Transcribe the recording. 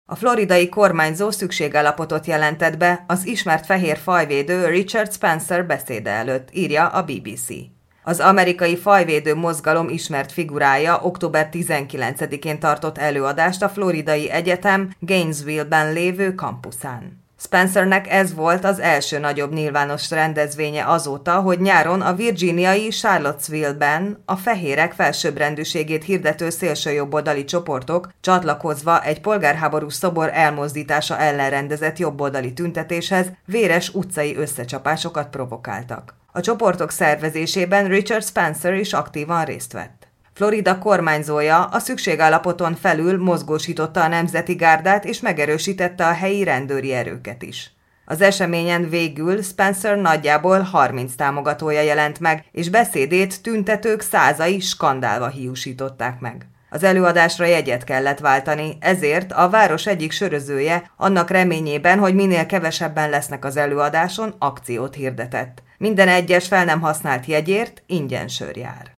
A floridai kormányzó szükségállapotot jelentett be az ismert fehér fajvédő Richard Spencer beszéde előtt, írja a BBC. Az amerikai fajvédő mozgalom ismert figurája október 19-én tartott előadást a Floridai Egyetem Gainesville-ben lévő kampuszán. Spencernek ez volt az első nagyobb nyilvános rendezvénye azóta, hogy nyáron a virginiai Charlottesville-ben a fehérek felsőbbrendűségét hirdető szélsőjobboldali csoportok csatlakozva egy polgárháborús szobor elmozdítása ellen rendezett jobboldali tüntetéshez véres utcai összecsapásokat provokáltak. A csoportok szervezésében Richard Spencer is aktívan részt vett. Florida kormányzója a szükségállapoton felül mozgósította a Nemzeti Gárdát és megerősítette a helyi rendőri erőket is. Az eseményen végül Spencer nagyjából 30 támogatója jelent meg, és beszédét tüntetők százai skandálva hiúsították meg. Az előadásra jegyet kellett váltani, ezért a város egyik sörözője annak reményében, hogy minél kevesebben lesznek az előadáson, akciót hirdetett. Minden egyes fel nem használt jegyért ingyen sör jár.